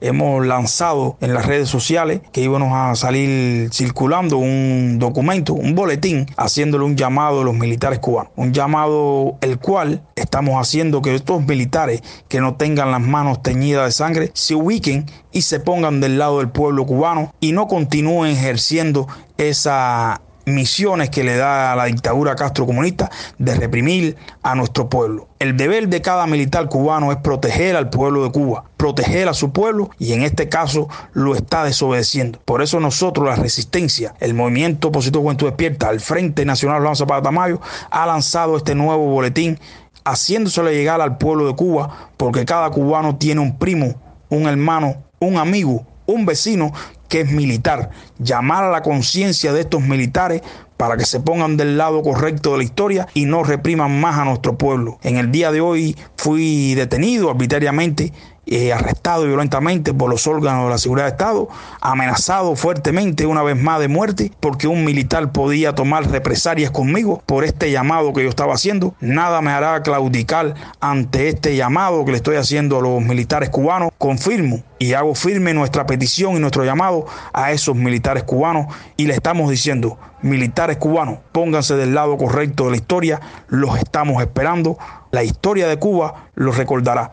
hemos lanzado en las redes sociales que íbamos a salir circulando un documento, un boletín, haciéndole un llamado a los militares cubanos. Un llamado el cual estamos haciendo que estos militares que no tengan las manos teñidas de sangre se ubiquen y se pongan del lado del pueblo cubano y no continúen ejerciendo esa misiones que le da a la dictadura castrocomunista de reprimir a nuestro pueblo. El deber de cada militar cubano es proteger al pueblo de Cuba, proteger a su pueblo, y en este caso lo está desobedeciendo. Por eso nosotros, la resistencia, el Movimiento Opositor Juventud Despierta, el Frente Nacional Orlando Zapata Tamayo, ha lanzado este nuevo boletín haciéndosele llegar al pueblo de Cuba, porque cada cubano tiene un primo, un hermano, un amigo, un vecino que es militar. Llamar a la conciencia de estos militares para que se pongan del lado correcto de la historia y no repriman más a nuestro pueblo. En el día de hoy fui detenido arbitrariamente, arrestado violentamente por los órganos de la seguridad de Estado, amenazado fuertemente una vez más de muerte porque un militar podía tomar represalias conmigo por este llamado que yo estaba haciendo. Nada me hará claudicar ante este llamado que le estoy haciendo a los militares cubanos. Confirmo y hago firme nuestra petición y nuestro llamado a esos militares cubanos y le estamos diciendo: militares cubanos, pónganse del lado correcto de la historia, los estamos esperando. La historia de Cuba los recordará.